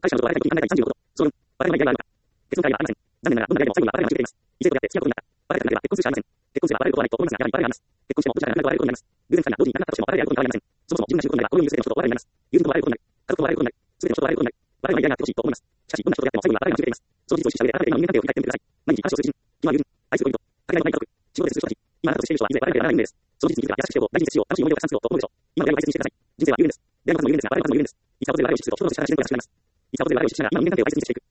会社のことは我々の考えた36度。総論。我々の意見があるのか。結論会はありません。残念ながら、どんな意見も最後には我々が決めています。異性とやって付き合うことになった。我々だけでは結婚するしかありません。結婚すれば我々のことはないと思いますが、やはり我々があります。結婚してもどちらかが我々のことになります。偶然二人が同時に亡くなったとしても我々であることに変わりません。そもそも自分が知ることになれば、この世の全ての人と我々になります。友人と我々のことになり、家族と我々のことになり、全ての人と我々のことになり、我々の偉大なってほしいと思います。しかし、どんな人とやっても最後には我々が決めています。その事実を意識した上で、改めて今の人間関係を振り返ってみてください。毎日話をする知人、今は友人、愛する恋人、かけがえのない家族、仕事でする人たち、今あなたとしている人は、いずれ我々ではならない運命です。その事実については、優しくしておこう、大事に接しよう、楽しい思い出をたくさん作ろうと思うでしょう。今の我々を大切にしてください。人生は有限です。出会いの数も有限ですが、我々の数も有限です。いつかここで我々を知すると、人として幸せになることが知られます。いつかここで我々を知しながら、今の人間関係を大切にしていく。